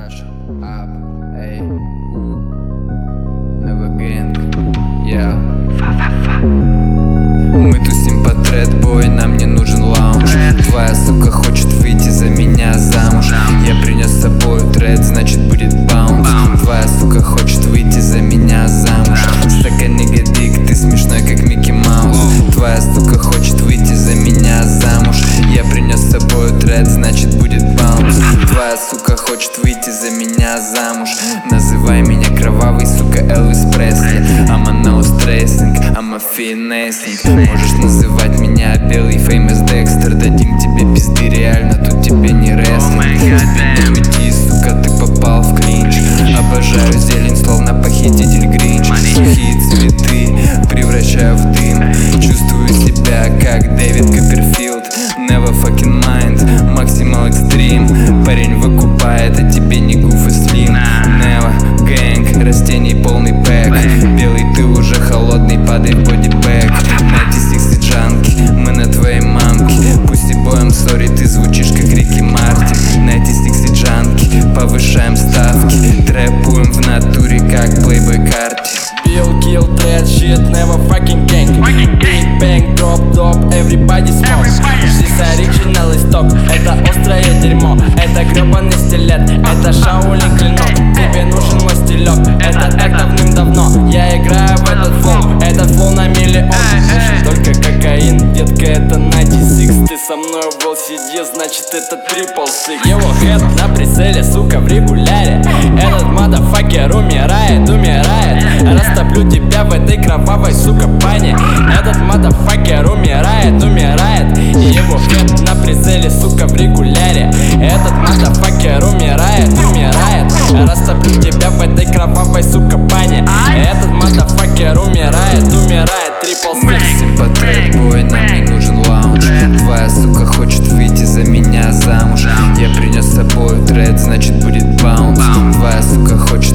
Rush up, эй, Never Gang, yeah. Мы тусим по трэд-бой, нам не нужен лаунж. Твоя сука хочет выйти за меня замуж. Я принес с собой трэд, значит будет баунс. Твоя сука хочет выйти за меня замуж. Стаканнига дик, ты смешной как Микки Маус. Твоя сука хочет выйти за меня замуж. Я принес с собой трэд, значит будет баунс. Твоя сука хочет выйти за меня замуж. Называй меня кровавый, сука, Элвис Пресли. I'm a no stressing, I'm a finessing. Можешь называть меня белый famous Dexter. Дадим тебе пизды, реально тут тебе не рестлинг. Уйди, сука, ты попал в клинч. Обожаю зелень, словно похититель Гринч. Сухие цветы превращаю в дым. Чувствую себя как Дэвид Копперфилд. Never fucking mind, Maximal Extreme. Парень выкупает, а тебе не Goof и Slim. Never Gang, растений полный пэк. Белый ты уже холодный, падай в бодибэк. 96 и джанки, мы на твоей мамке. Пусть и боем, сори, ты звучишь как Рики Мартин. 96 и джанки, повышаем ставки. Трэпуем в натуре, как Playboy Carti. Bill, kill, thread, shit, never fucking gang. Big bang, drop, top, everybody smoke. Здесь оригинал и сток, это острое дерьмо. Это гребаный стилет, это Шаолин клинок. Тебе нужен мой стилек, это так давным-давно. Я играю в этот флоу, этот флоу на миллион. Слушай, только кокаин, детка, это 96. Ты со мной в LCD, значит это triple six. Его хэт на прицеле, сука, в регуляре. Этот мадафакер умирает, умирает. Растоплю тебя в этой кровавой, сука, бане. Этот мадафакер умирает, умирает. Его хэт на прицеле, сука, в регуляре. Этот мадафакер умирает, умирает. Растоплю тебя в этой кровавой, сука, бане. Этот мадафакер умирает, умирает. Triple Мы six. тусим по трэд-бой, нам не нужен лаунж. Твоя сука хочет выйти за меня замуж. Я принес с собой трэд, значит будет баунс. Твоя сука хочет